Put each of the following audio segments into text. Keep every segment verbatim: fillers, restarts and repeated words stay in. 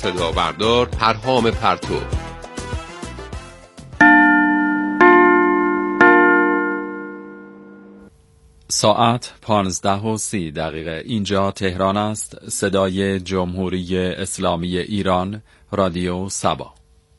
صدا بردار پرهام پرتو. ساعت پانزده و سی دقیقه. اینجا تهران است. صدای جمهوری اسلامی ایران، رادیو سبا.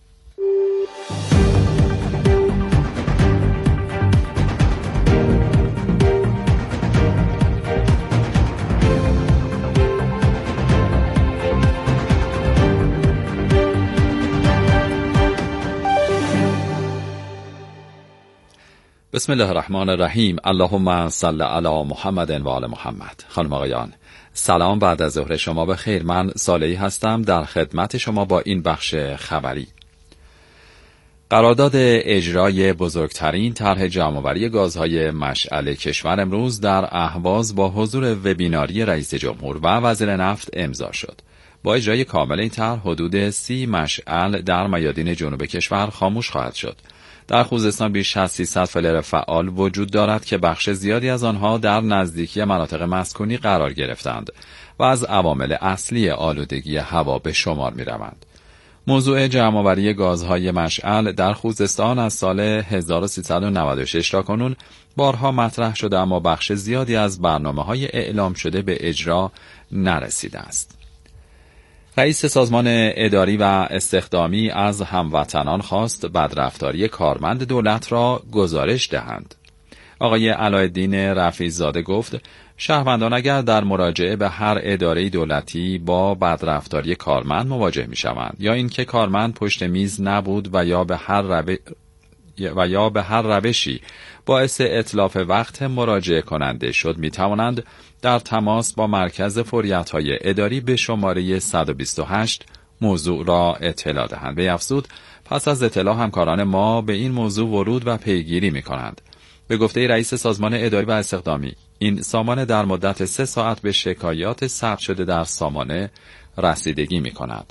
بسم الله الرحمن الرحیم. اللهم صل علی محمد و آل محمد. خانم آقایان، سلام بعد از ظهر شما بخیر. من صالحی هستم در خدمت شما با این بخش خبری. قرارداد اجرای بزرگترین طرح جمع‌آوری گازهای مشعل کشور امروز در اهواز با حضور وبیناری رئیس جمهور و وزیر نفت امضا شد. با اجرای کامل این طرح حدود سی مشعل در میادین جنوب کشور خاموش خواهد شد. در خوزستان بیش از سیصد فلر فعال وجود دارد که بخش زیادی از آنها در نزدیکی مناطق مسکونی قرار گرفتند و از عوامل اصلی آلودگی هوا به شمار می روند. موضوع جمع‌آوری گازهای مشعل در خوزستان از سال هزار و سیصد و نود و شش تا کنون بارها مطرح شده، اما بخش زیادی از برنامه‌های اعلام شده به اجرا نرسیده است. رئیس سازمان اداری و استخدامی از هموطنان خواست بدرفتاری کارمند دولت را گزارش دهند. آقای علایالدین رفیع‌زاده گفت شهروندان اگر در مراجعه به هر اداره دولتی با بدرفتاری کارمند مواجه می‌شوند یا اینکه کارمند پشت میز نبود و یا به هر رو... و یا به هر روشی باعث اتلاف وقت مراجعه کننده شد، می توانند در تماس با مرکز فوریت‌های اداری به شماره صد و بیست و هشت موضوع را اطلاع دهند. به افزود پس از اطلاع همکاران ما به این موضوع ورود و پیگیری می کنند. به گفته رئیس سازمان اداری و استخدامی، این سامانه در مدت سه ساعت به شکایات ثبت شده در سامانه رسیدگی می کند.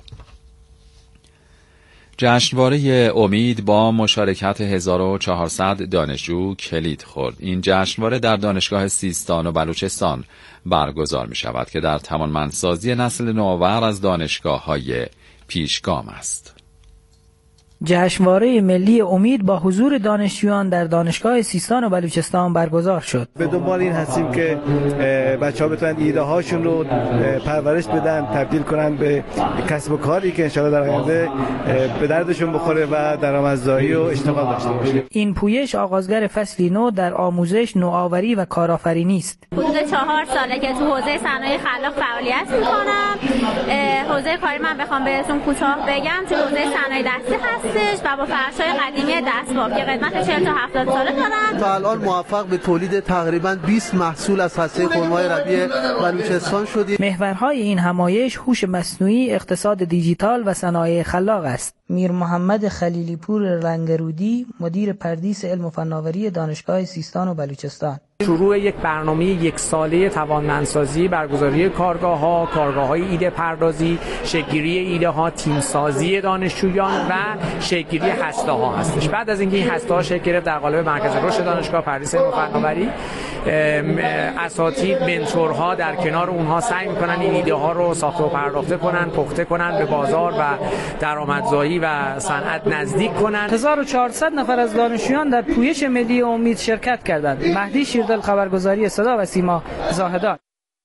جشنواره امید با مشارکت هزار و چهارصد دانشجو کلید خورد. این جشنواره در دانشگاه سیستان و بلوچستان برگزار می شود که در توانمندسازی نسل نوآور از دانشگاه‌های پیشگام است. جشنواره ملی امید با حضور دانشجویان در دانشگاه سیستان و بلوچستان برگزار شد. به دنبال این هستیم که بچه‌ها بتونن ایده هاشون رو پرورش بدن، تبدیل کنن به کسب و کاری که انشالله در آینده به دردشون بخوره و درآمدزایی و اشتغال داشته باشه. این پویش آغازگر فصلی نو در آموزش، نوآوری و کارآفرینی است. حدود چهار ساله که تو حوزه صنایع خلاق فعالیت می‌کنم. حوزه کاری من بخوام بهتون کوتاه بگم، تو حوزه صنایع دستی هست و با فرش‌های قدیمی دستباف که قدمت چهل تا هفتاد ساله دارن. تا الان موفق به تولید تقریباً بیست محصول از هسته خرمای ربیع بلوچستان شدیم. محورهای این همایش هوش مصنوعی، اقتصاد دیجیتال و صنایع خلاق است. میر محمد خلیلی پور رنگرودی، مدیر پردیس علم و فناوری دانشگاه سیستان و بلوچستان. شروع یک برنامه یک ساله توانمندسازی، برگزاری کارگاه‌ها، کارگاه‌های ایده پردازی، شکل‌گیری ایده‌ها، تیم‌سازی دانشجویان و شکل‌گیری هسته‌ها هستش. بعد از اینکه این هسته‌ها شکل گرفت در قالب مرکز رشد دانشگاه پردیس علم و فناوری، اساتید، منتورها در کنار اونها سعی می‌کنن این ایده‌ها رو ساخته و پرداخته کنن، پخته کنن، به بازار و درآمدزایی و صنعت نزدیک کنن. هزار و چهارصد نفر از دانشجویان در پویش ملی امید شرکت کردند. مهدی شیردل، خبرگزاری صدا و سیما، زاهدان.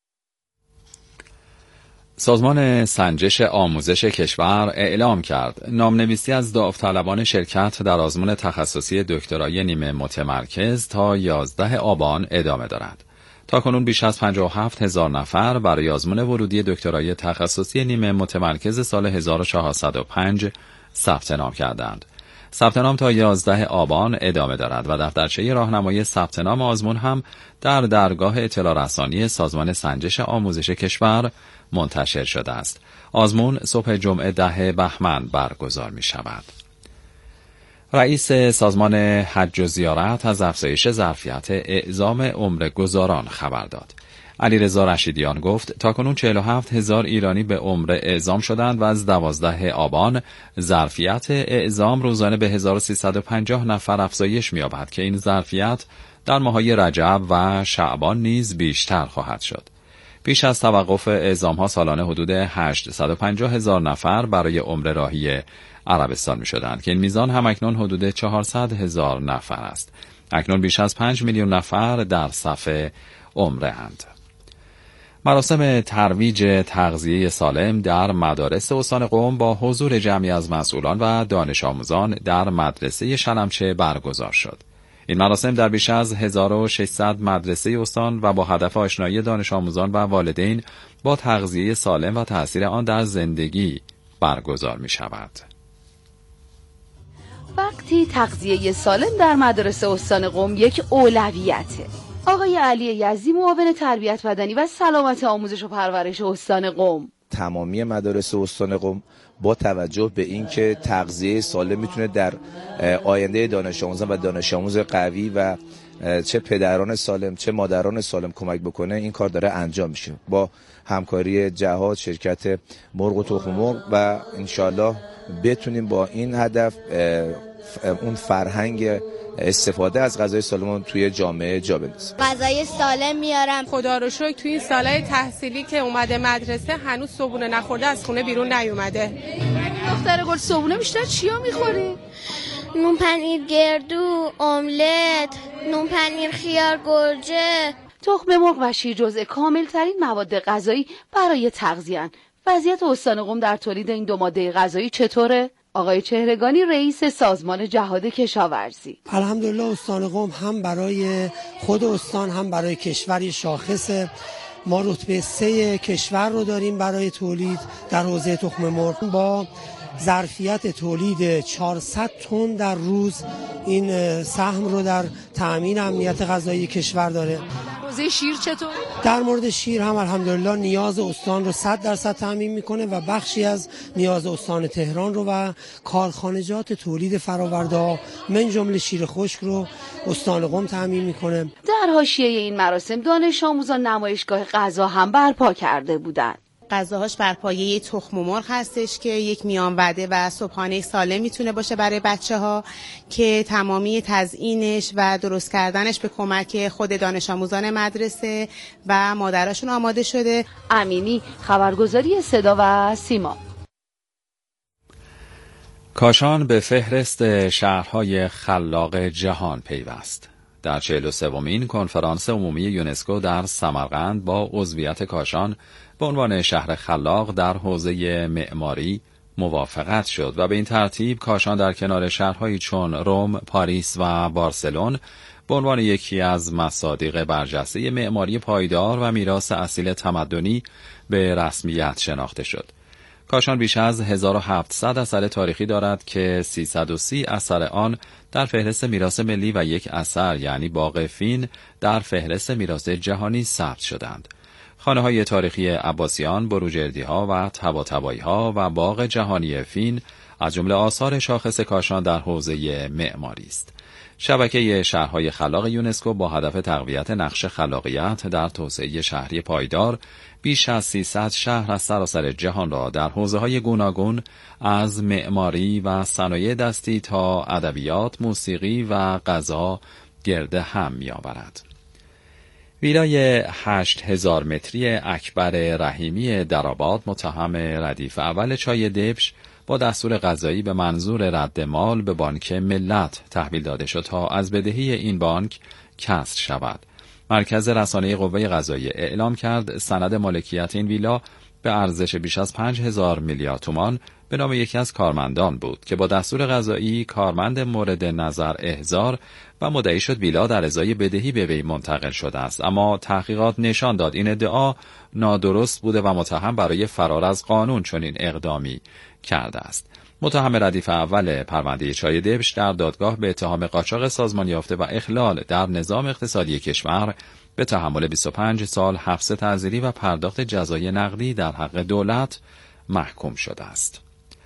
سازمان سنجش آموزش کشور اعلام کرد نامنویسی از داوطلبان شرکت در آزمون تخصصی دکترای نیمه متمرکز تا یازده آبان ادامه دارد. تاکنون بیش از پنجاه و هفت هزار نفر برای آزمون ورودی دکترای تخصصی نیمه متمرکز سال هزار و چهارصد و پنج ثبت نام کردند. ثبت نام تا یازده آبان ادامه دارد و دفترچه راهنمایی ثبت نام آزمون هم در درگاه اطلاع رسانی سازمان سنجش آموزش کشور منتشر شده است. آزمون صبح جمعه ده بهمن برگزار می شود. رئیس سازمان حج و زیارت از افزایش ظرفیت اعزام عمره‌گزاران خبر داد. علیرضا رشیدیان گفت تاکنون چهل و هفت هزار ایرانی به عمره اعزام شدند و از دوازده آبان ظرفیت اعزام روزانه به هزار و سیصد و پنجاه نفر افزایش می‌یابد که این ظرفیت در ماه‌های رجب و شعبان نیز بیشتر خواهد شد. پیش از توقف اعزام‌ها سالانه حدود هشتصد و پنجاه هزار نفر برای عمره راهی عربستان می‌شدند که این میزان هم اکنون حدود چهارصد هزار نفر است. اکنون بیش از پنج میلیون نفر در صف عمره اند. مراسم ترویج تغذیه سالم در مدارس استان قم با حضور جمعی از مسئولان و دانش آموزان در مدرسه شلمچه برگزار شد. این مراسم در بیش از هزار و ششصد مدرسه استان و با هدف آشنایی دانش آموزان و والدین با تغذیه سالم و تأثیر آن در زندگی برگزار می شود. وقتی تغذیه سالم در مدارس استان قم یک اولویته. آقای علی یزدی معاون تربیت بدنی و سلامت آموزش و پرورش استان قم: تمامی مدارس استان قم با توجه به اینکه تغذیه سالم میتونه در آینده دانش آموزان و دانش آموز قوی و چه پدران سالم چه مادران سالم کمک بکنه، این کار داره انجام میشه با همکاری جهاد، شرکت مرغ و تخم مرغ، و انشالله بتونیم با این هدف اون فرهنگ استفاده از غذای سالم توی جامعه جا بندازیم. غذای سالم میارم. خدا رو شکر توی این سالهای تحصیلی که اومده مدرسه هنوز صبحونه نخورده از خونه بیرون نیومده. دختر گل صبحونه بیشتر چیا میخوری؟ نون پنیر گردو، املت، نون پنیر خیار گرجه. تخم مرغ و شیر جزء کامل ترین مواد غذایی برای تغذیه. وضعیت استان قم در تولید این دو ماده غذایی چطوره؟ آقای چهرگانی رئیس سازمان جهاد کشاورزی: الحمدلله استان قم هم برای خود استان هم برای کشوری شاخصه. ما رتبه سه کشور رو داریم برای تولید در حوزه تخم مرغ با ظرفیت تولید چهارصد تن در روز. این سهم رو در تأمین امنیت غذایی کشور داره. حوزه شیر چطور؟ در مورد شیر هم الحمدلله نیاز استان رو صد درصد تامین میکنه و بخشی از نیاز استان تهران رو و کارخانجات تولید فرآورده من جمله شیر خشک رو استان قم تامین میکنه. در حاشیه این مراسم دانش آموزان نمایشگاه غذا هم برپا کرده بودند. غذاهاش بر پایه تخم مرغ هستش که یک میان وعده و صبحانه سالم میتونه باشه برای بچه ها که تمامی تزیینش و درست کردنش به کمک خود دانش آموزان مدرسه و مادراشون آماده شده. امینی، خبرگزاری صدا و سیما. کاشان به فهرست شهرهای خلاق جهان پیوست. در چهل و سومین کنفرانس عمومی یونسکو در سمرقند با عضویت کاشان به عنوان شهر خلاق در حوزه معماری موافقت شد و به این ترتیب کاشان در کنار شهرهایی چون روم، پاریس و بارسلون به عنوان یکی از مصادیق برجسته معماری پایدار و میراث اصیل تمدنی به رسمیت شناخته شد. کاشان بیش از هزار و هفتصد اثر تاریخی دارد که سیصد و سی اثر آن در فهرست میراث ملی و یک اثر یعنی باغ فین در فهرست میراث جهانی ثبت شدند. خانه‌های تاریخی عباسیان، بروجردی‌ها و طباطبایی‌ها و باغ جهانی فین از جمله آثار شاخص کاشان در حوزه معماری است. شبکه شهرهای خلاق یونسکو با هدف تقویت نقش خلاقیت در توسعه شهری پایدار بیش از سیصد شهر از سراسر جهان را در حوزه‌های گوناگون از معماری و صنایع دستی تا ادبیات، موسیقی و غذا گرد هم می‌آورد. ویلای هشت هزار متری اکبر رحیمی درآباد متهم ردیف اول چای دبش با دستور قضایی به منظور رد مال به بانک ملت تحویل داده شد تا از بدهی این بانک کسر شود. مرکز رسانه قوه قضاییه اعلام کرد سند مالکیت این ویلا به ارزش بیش از پنج هزار میلیارد تومان به نام یکی از کارمندان بود که با دستور قضایی کارمند مورد نظر احضار و مدعی شد ویلا در ازای بدهی به وی منتقل شده است، اما تحقیقات نشان داد این ادعا نادرست بوده و متهم برای فرار از قانون چنین اقدامی کرده است. متهم ردیف اول پرونده چای دبش در دادگاه به اتهام قاچاق سازمان یافته و اخلال در نظام اقتصادی کشور به تحمل بیست و پنج سال حبس تعزیری و پرداخت جزای نقدی در حق دولت محکوم شده است.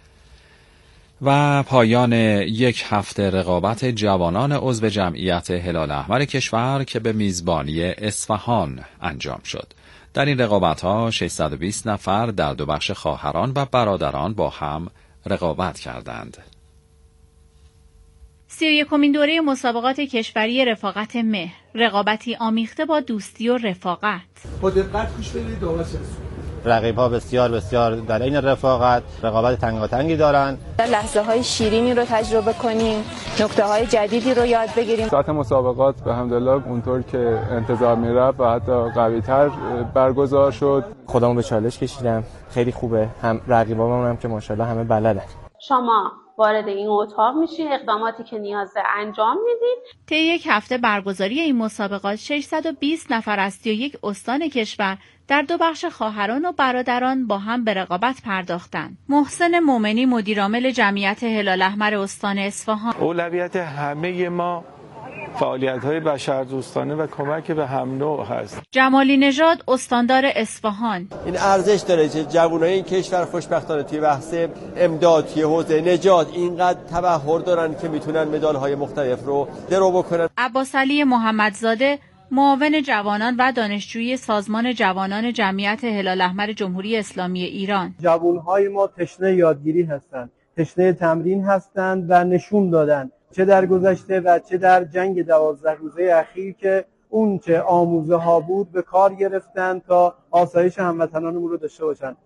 و پایان یک هفته رقابت جوانان عضو جمعیت هلال احمر کشور که به میزبانی اصفهان انجام شد. در این رقابت‌ها ششصد و بیست نفر در دو بخش خواهران و برادران با هم رقابت کردند. سی و یکمین دوره مسابقات کشوری رفاقت مهر، رقابتی آمیخته با دوستی و رفاقت. با دقت گوش بدید دعوا رقیب‌ها بسیار بسیار در این رفاقت رقابت تنگاتنگی دارن. لحظه‌های شیرینی رو تجربه کنیم، نکته‌های جدیدی رو یاد بگیریم. ساعت مسابقات به حمدالله اونطور که انتظار می‌رفت و حتی قوی‌تر برگزار شد. خودمو به چالش کشیدم، خیلی خوبه. هم رقیبامون هم که ماشاءالله همه بلدن. شما وارد این اتاق میشین، اقداماتی که نیازه انجام میدید. طی یک هفته برگزاری این مسابقات ششصد و بیست نفر از سی و یک استان کشور در دو بخش خواهران و برادران با هم به رقابت پرداختند. محسن مومنی مدیرعامل جمعیت هلال احمر استان اصفهان: اولویت همه ما فعالیت‌های بشردوستانه و کمک به هم نوع هست. جمالی نژاد استاندار اصفهان: این ارزش داره که جوانای این کشور خوشبختانه توی بحث امداد، توی حوزه نجات اینقدر تبحر دارن که میتونن مدال‌های مختلف رو درو بکنن. عباسعلی محمدزاده معاون جوانان و دانشجوی سازمان جوانان جمعیت هلال احمر جمهوری اسلامی ایران: جوانهای ما تشنه یادگیری هستند، تشنه تمرین هستند و نشون دادن چه در گذشته و چه در جنگ دوازده روزه اخیر که اون چه آموزه ها بود به کار گرفتن تا آسایش هموطنانمون رو داشته باشن.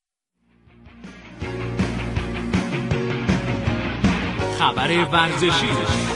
خبر ورزشی.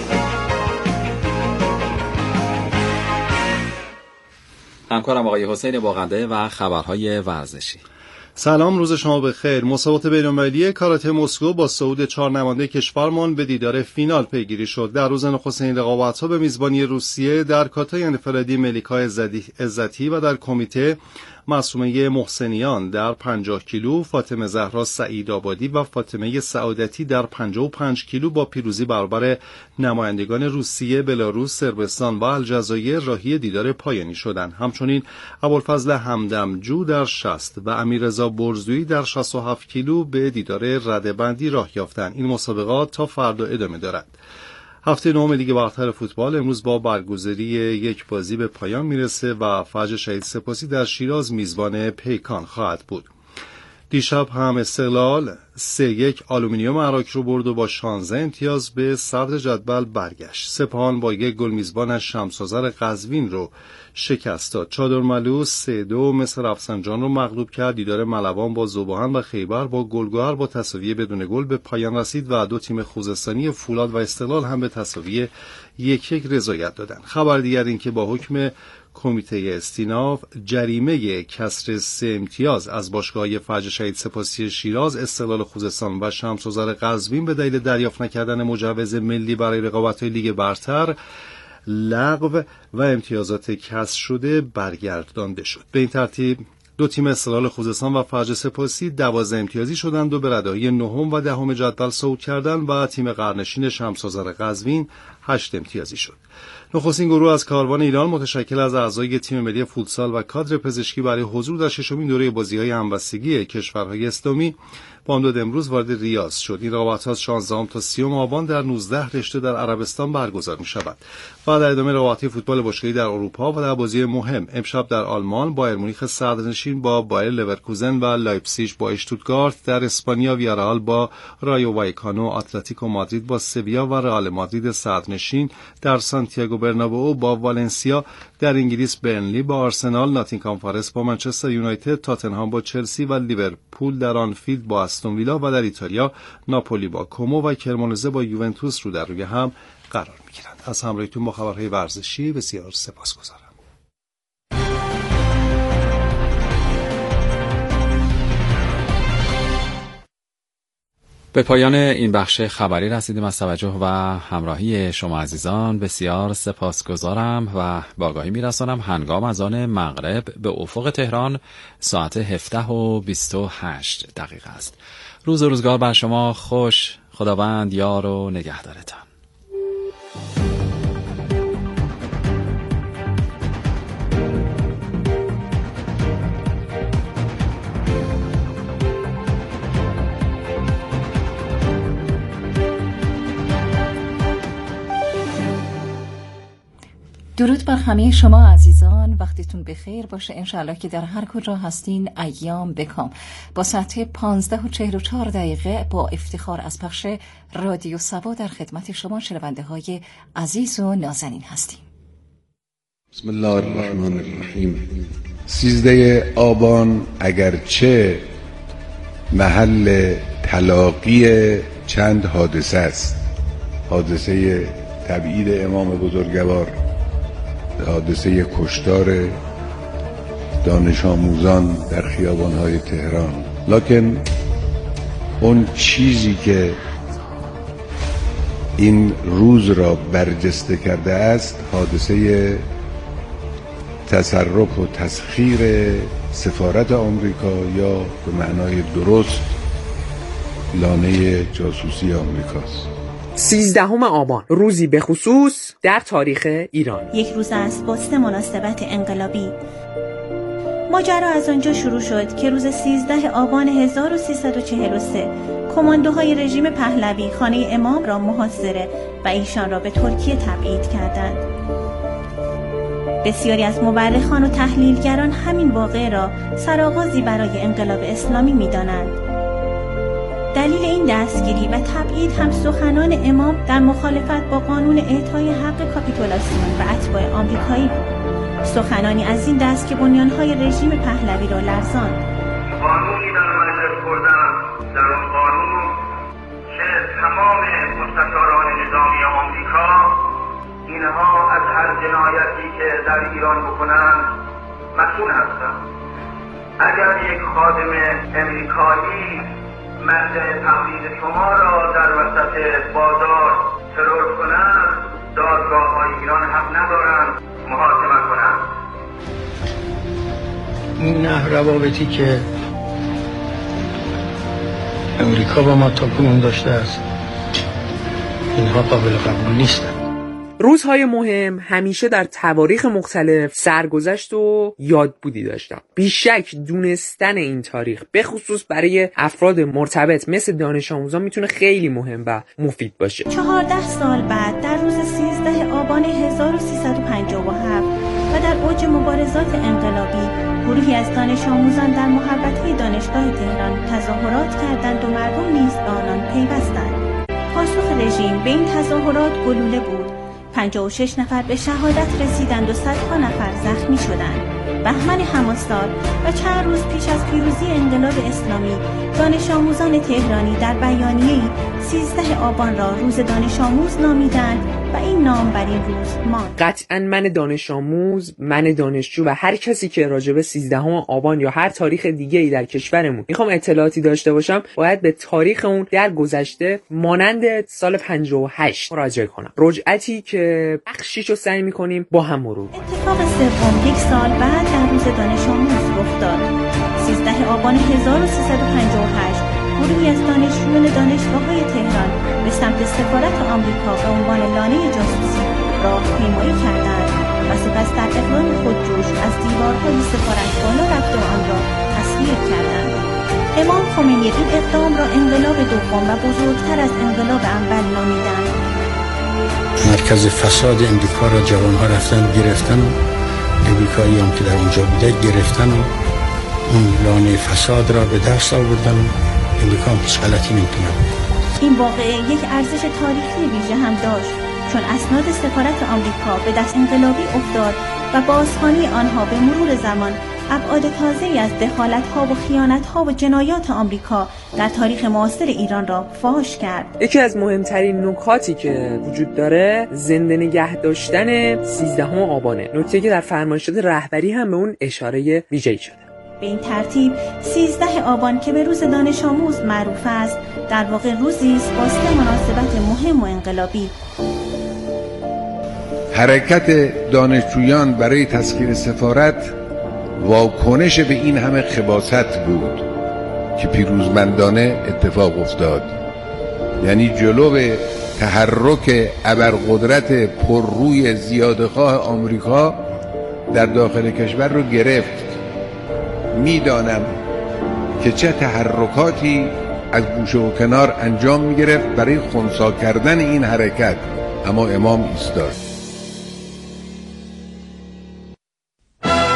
همکارم آقای حسین باقنده و خبرهای ورزشی. سلام، روز شما بخیر. مسابقات بین‌المللی کاراته مسکو با صعود چهار نماینده کشورمان به دیدار فینال پیگیری شد. در روز نخستین رقابت‌ها به میزبانی روسیه در کاتای انفرادی ملیکا عزتی و در کمیته معصومه محسنیان در پنجاه کیلو، فاطمه زهرا سعیدآبادی و فاطمه سعادتی در پنجاه و پنج کیلو با پیروزی برابر نمایندگان روسیه، بلاروس، صربستان و الجزایر راهی دیدار پایانی شدند. همچنین ابوالفضل همدمجو در شصت و امیررضا برزویی در شصت و هفت کیلو به دیدار رده‌بندی راه یافتند. این مسابقات تا فردا ادامه دارد. هفته نهم لیگ برتر فوتبال امروز با برگزاری یک بازی به پایان میرسه و فجر شهید سپاسی در شیراز میزبان پیکان خواهد بود. دیشب هم استقلال سه یک آلومینیوم عراق رو برد و با شانزده امتیاز به صدر جدول برگشت. سپاهان با یک گل میزبانش شمس‌آذر قزوین رو شکست داد. چادرملو سه دو مصر رفسنجان رو مغلوب کرد. دیدار ملوان با ذوباهن و خیبر با گلگهر با تساوی بدون گل به پایان رسید و دو تیم خوزستانی فولاد و استقلال هم به تساوی یک یک رضایت دادند. خبر دیگر این که با حکم کمیته استیناف جریمه کسر سه امتیاز از باشگاه‌های فجر شهید سپاسی شیراز، استقلال خوزستان و شمس‌آذر قزوین به دلیل دریافت نکردن مجوز ملی برای رقابت‌های لیگ برتر لغو و امتیازات کسر شده برگردانده شد. به این ترتیب دو تیم استقلال خوزستان و فجر سپاسی دوازده امتیازی شدند و به رده‌های نهم و دهم جدول صعود کردند و تیم قرنشین شمس‌آذر قزوین هشت امتیازی شد. نخستین گروه از کاروان ایران متشکل از اعضای تیم ملی فوتسال و کادر پزشکی برای حضور در ششمین دوره بازی‌های همبستگی کشورهای اسلامی بامداد امروز وارد ریاض شد. این رقابت‌ها از شانزدهم تا سیوم آبان در نوزده رشته در عربستان برگزار می‌شود. و در ادامه رقابت‌های فوتبال باشگاهی در اروپا و در بازی مهم امشب در آلمان بایر مونیخ صدرنشین با بایر لورکوزن و لایپزیگ با اشتوتگارت، در اسپانیا ویارال با رایو وایکانو، اتلتیکو مادرید با سویا و رئال مادرید صدرنشین، در سانتیاگو برنابئو با والنسیا، در انگلیس برنلی با آرسنال، ناتینگهام فارست با منچستر یونایتد، تاتنهام با چلسی و لیورپول در آنفیلد با استون ویلا و در ایتالیا ناپولی با کومو و کرمونزه با یوونتوس رو در روی هم قرار می‌گیرند. از همراهیتون با خبرهای ورزشی بسیار سپاسگزارم. به پایان این بخش خبری رسیدیم. از توجه و همراهی شما عزیزان بسیار سپاسگزارم و با آگاهی میرسانم هنگام از آن مغرب به افق تهران ساعت هفده و بیست و هشت دقیقه است. روز و روزگار بر شما خوش. خداوند یار و نگهدارتان. درود بر همه شما عزیزان و وقتتون بخیر باشه. انشالله که در هر کجا هستین ایام بکام. با ساعت پانزده و چهل و چهار دقیقه با افتخار از پخش رادیو سبا در خدمت شما شنونده های عزیز و نازنین هستیم. بسم الله الرحمن الرحیم. سیزده آبان اگرچه محل تلاقی چند حادثه است، حادثه تبعید امام بزرگوار، حادثه کشتار دانش آموزان در خیابان‌های تهران، لکن اون چیزی که این روز را برجسته کرده است حادثه تصرف و تسخیر سفارت آمریکا یا به معنای درست لانه جاسوسی آمریکاست. سیزدهم آبان، روزی به خصوص در تاریخ ایران. یک روز است با سه مناسبت انقلابی. ماجرا از آنجا شروع شد که روز سیزده آبان هزار و سیصد و چهل و سه کماندوهای رژیم پهلوی خانه امام را محاصره و ایشان را به ترکیه تبعید کردند. بسیاری از مورخان و تحلیلگران همین واقعه را سرآغازی برای انقلاب اسلامی می‌دانند. دلیل این دستگیری و تبعید هم سخنان امام در مخالفت با قانون اعطای حق کاپیتولاسیون و اتباع آمریکایی بود. سخنانی از این دست که بنیان‌های رژیم پهلوی را لرزاند. قانونی در مجلس بردم، در اون قانون که تمام مستشاران نظامی آمریکا اینها از هر جنایتی که در ایران بکنند مسئول هستند. اگر یک خادم امریکایی مرجع تقلید شما را در وسط بازار ترور کنند، دادگاه های ایران حق ندارند محاکمه کنند. این نه روابطی که امریکا با ما تاکنون داشته است، اینها قابل قبول نیستند. روزهای مهم همیشه در تواریخ مختلف سرگذشت و یادبودی داشتن. بیشک دونستن این تاریخ به خصوص برای افراد مرتبط مثل دانش آموزان میتونه خیلی مهم و مفید باشه. چهارده سال بعد در روز سیزده آبان هزار و سیصد و پنجاه و هفت و در اوج مبارزات انقلابی گروهی از دانش آموزان در محوطه دانشگاه تهران تظاهرات کردند و مردم نیز به آنان پیوستند. پاسخ رژیم به این تظاهرات گلوله بود. پنجاه و شش نفر به شهادت رسیدند و صدها نفر زخمی شدند. بهمن همان سال و چند روز پیش از پیروزی انقلاب اسلامی، دانش آموزان تهرانی در بیانیه‌ای سیزده آبان را روز دانش آموز نامیدند و این نام بر این روز ماند. قطعاً من دانش آموز، من دانشجو و هر کسی که راجع به سیزدهم آبان یا هر تاریخ دیگه‌ای در کشورمون میخوام اطلاعاتی داشته باشم، باید به تاریخ اون در گذشته مانند سال پنجاه و هشت مراجعه کنم. رجعتی که بخشیشو سعی می‌کنیم با هم مرور کنیم. اتفاق سوم یک سال بعد در روز دانش آموز رخ داد. سیزده آبان هزار و سیصد و پنجاه و هشت گروهی از دانشجویان دانشگاه‌های تهران به سمت سفارت آمریکا به عنوان لانه جاسوسی راهپیمایی کردند و سپس در اقدام خودجوش از دیوارهای سفارت بالا رفت و آن را تصویر کردند. امام خمینی این اقدام را انقلاب دوم و بزرگتر از انقلاب اول نامیدند. مرکز فساد امریکا را جوانها رفتن گرفتن و امریکایی هم که در اونجا بوده گرفتن و اون لانه فساد را به دست آوردن و امریکا هم هیچ غلطی نمی‌کنه. این واقعه یک ارزش تاریخی ویژه هم داشت، چون اسناد سفارت آمریکا به دست انقلابی افتاد و بازخوانی آنها به مرور زمان ابعاد تازه‌ای از دخالت‌ها و خیانت‌ها و جنایات آمریکا در تاریخ معاصر ایران را فاش کرد. یکی از مهمترین نکاتی که وجود داره زنده نگه داشتن سیزدهم آبانه، نکته که در فرمایشات رهبری هم به اون اشاره ویژه‌ای شده. به این ترتیب سیزده آبان که به روز دانش آموز معروف است، در واقع روزی است با سه مناسبت مهم و انقلابی. حرکت دانشجویان برای تسخیر سفارت واکنش به این همه خباثت بود که پیروزمندانه اتفاق افتاد. یعنی جلو تحرک ابرقدرت پرروی زیادخواه آمریکا در داخل کشور رو گرفت. میدانم که چه تحرکاتی از گوشه و کنار انجام میگرفت برای خنثی کردن این حرکت، اما امام ایستاد.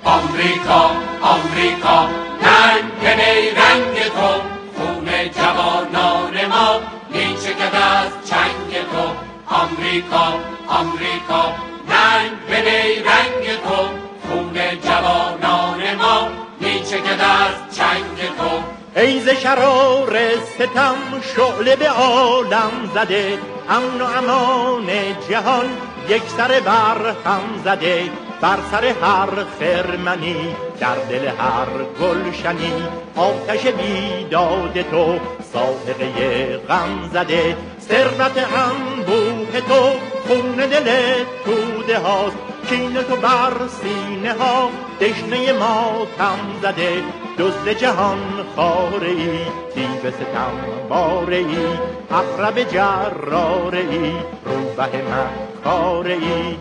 آمریکا آمریکا رنگ رنگ تو، خون جوانان ما میچکد از چنگ تو. آمریکا آمریکا رنگ رنگ تو، خون جوانان ما میچکد از چنگ تو. ای ز شرار ستم شعله به عالم زده، امن و امان جهان یک سر بر هم زده. بر سر هر خرمنی در دل هر گلشنی آتش بیداد تو سائقه غم زده. ثروت انبوه تو خون دل توده هاست، کین تو بر سینه ها دشنه ماتم زده. دزد جهان خاره ای، دیو ستم باره ای، عقرب جراره ای، روبه مکاره ای.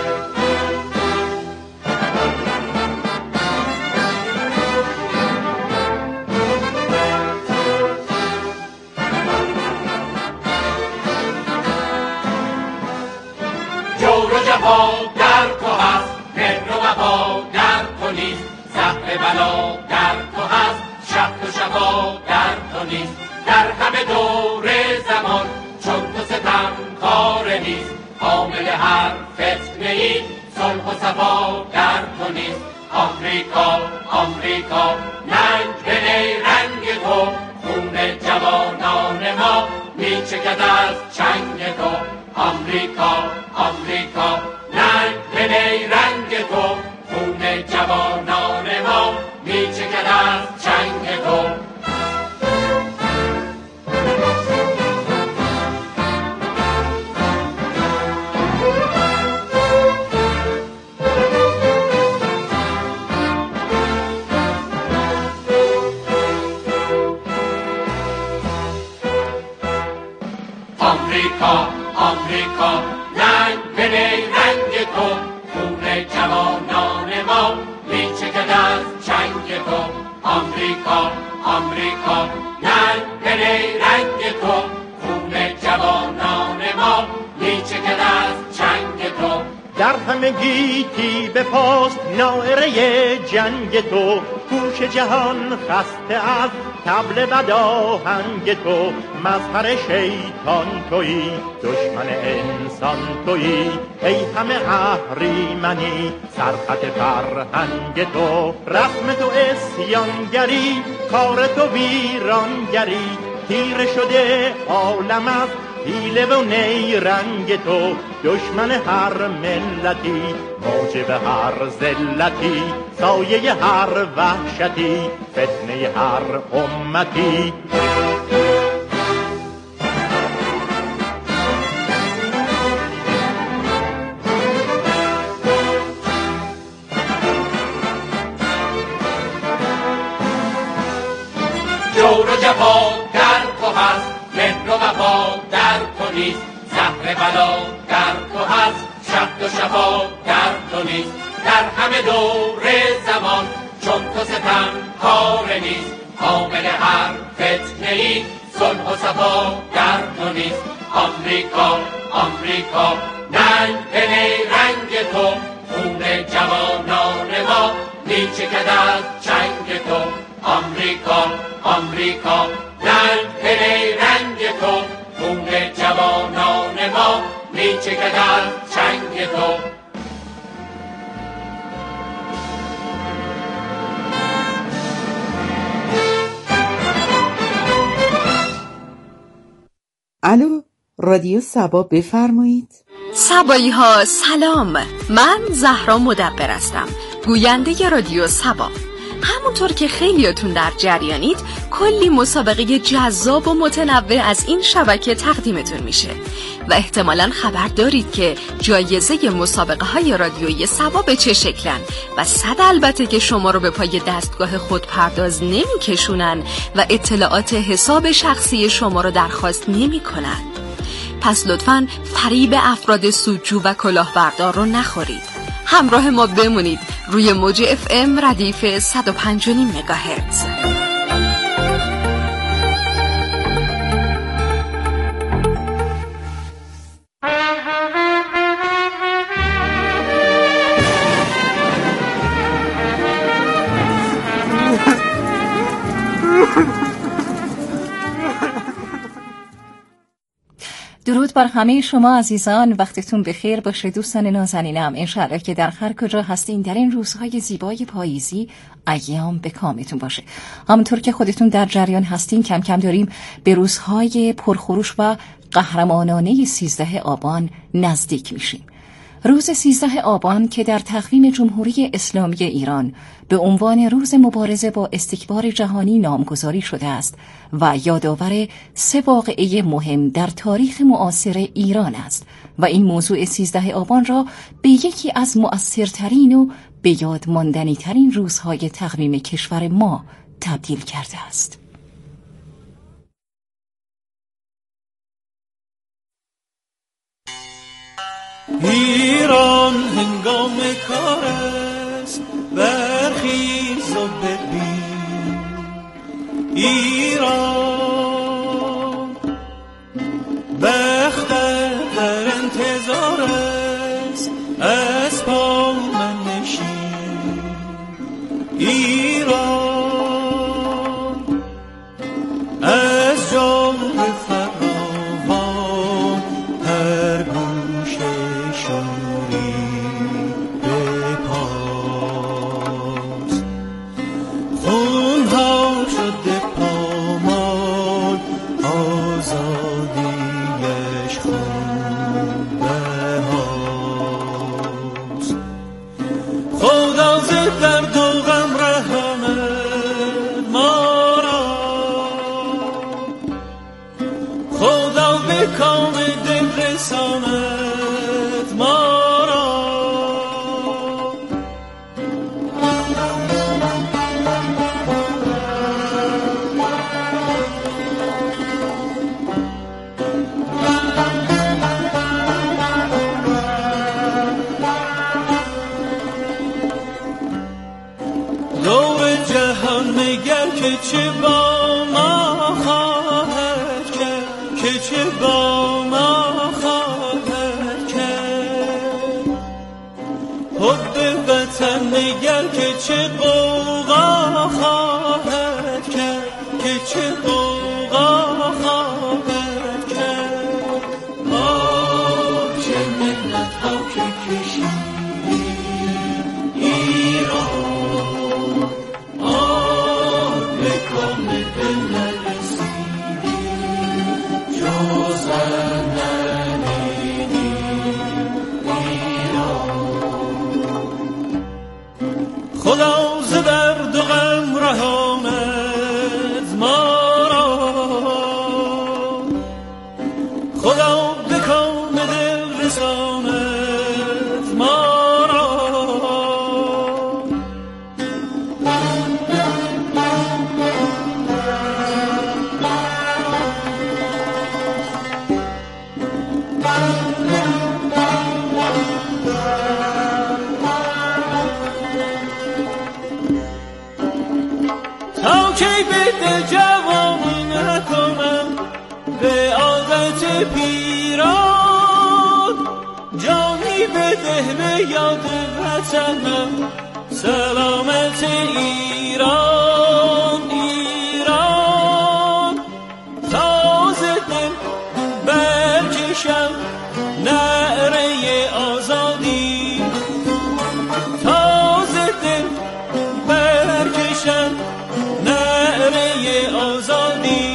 جور و جفا در تو هست، مهر و وفا در تو نیست. زهر بلا در تو هست، شق و شفا در تو نیست. در همه دور زمان چون تو ستم کار نیست. حامل هر فتنه ای صلح و صفا در تو نیست. آمریکا آمریکا ننگ به رنگ تو، خون جوانان ما میچکد از چنگ تو. آمریکا آمریکا رنگ به رنگ تو، خون جوانان ما میچکد از چنگ تو. آمریکا آمریکا رنگ به رنگ تو، خون جوانان ما میچکد از چنگ تو. آمریکا آمریکا رنگ به رنگ تو، خون جوانان ما میچکد از چنگ تو. در همه گیتی به پاست ناعره جنگ تو، گوش جهان خسته از طبل بداهنگ تو. مظهر شیطان تویی، دشمن انسان تویی، ای همه اهریمنی سرخط فرهنگ تو. رسم تو اسیانگری، کار تو ویرانگری، تیره شده عالم از حیله و نیرنگ تو. دشمن هر ملتی، موجب هر ذلتی، سایه هر وحشتی، فتنه هر امتی. جور و جفا در تو هست، مهر و وفا در تو نیست. زهر بلا در تو هست، شق و شفا در تو نیست. در همه دور زمان چون تو ستم کار نیست. حامل هر فتنه ای صلح و صفا در تو نیست. آمریکا آمریکا ننگ به رنگ تو، خون جوانان ما میچکد از چنگ تو. آمریکا آمریکا رنگ به رنگ تو، خون جوانان ما میچکد از چنگ تو. الو، رادیو صبا بفرمایید. صبایی ها سلام، من زهرا مدبر هستم، گوینده رادیو صبا. همونطور که خیلیاتون در جریانید، کلی مسابقه جذاب و متنوع از این شبکه تقدیمتون میشه و احتمالاً خبر دارید که جایزه مسابقه های رادیویی صبا به چه شکلن و صد البته که شما رو به پای دستگاه خودپرداز نمیکشونن و اطلاعات حساب شخصی شما رو درخواست نمیکنن. پس لطفاً فریب افراد سودجو و کلاهبردار رو نخورید. همراه ما بمونید روی موج اف ام ردیف صد و پنج و نیم مگاهرتز. درود بر همه شما عزیزان، وقتتون بخیر باشه دوستان نازنینم. انشاءالله که در هر کجا هستین در این روزهای زیبای پاییزی ایام به کامتون باشه. همونطور که خودتون در جریان هستین کم کم داریم به روزهای پرخروش و قهرمانانه سیزده آبان نزدیک میشیم. روز سیزده آبان که در تقویم جمهوری اسلامی ایران به عنوان روز مبارزه با استکبار جهانی نامگذاری شده است و یادآور سه واقعه مهم در تاریخ معاصر ایران است و این موضوع سیزده آبان را به یکی از مؤثرترین و به یاد ماندنی ترین روزهای تقویم کشور ما تبدیل کرده است. ایران هنگام کار است برخیز و ببین، ایران بخت در انتظار است از پا منشین، ایران از جام فراوان هر گوشه شوری بپاس، خونها شده پامان آزادیش خون بهاست، خدا ز درد و غم رحمت ما را، خدا به کام دل رساند ما را، دور جهان نگر که چه با ما خواهد کرد، که چه با ما خواهد کرد، حب وطن نگر که چه غوغا خواهد کرد، که چه غوغا خواهد کرد، آه چه منت ها که کشیدی ایران، آه به کام دل نرسیدی جز غم ندیدی ایران، خدا ز درد و غم رهاند ما را، خدا به کام دل رساند ما را، تا کی به دل جوانی نکنم به عادت پیران، جانی بده به یاد وطنم سلامت ایران، ایران تازه دل برکشم نعره آزادی، تازه دل برکشم نعره آزادی،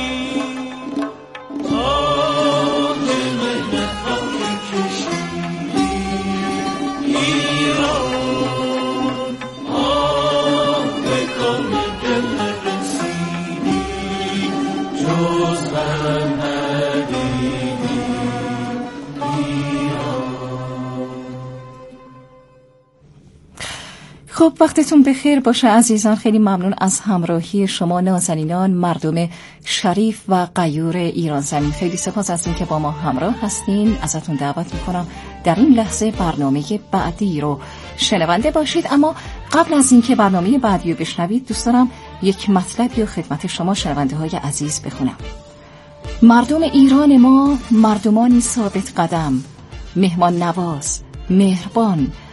آه که مهنت ها که کشیدی ایران، آه به کام دل نرسیدی جز غم ندیدی ایران. خب وقتتون بخیر باشه عزیزان، خیلی ممنون از همراهی شما نازنینان مردم شریف و غیور ایران زمین. خیلی سپاس از این که با ما همراه هستین. ازتون دعوت میکنم در این لحظه برنامه بعدی رو شنونده باشید، اما قبل از این که برنامه بعدی رو بشنوید دوست دارم یک مطلبی رو خدمت شما شنونده های عزیز بخونم. مردم ایران ما مردمانی ثابت قدم، مهمان نواز، مهربان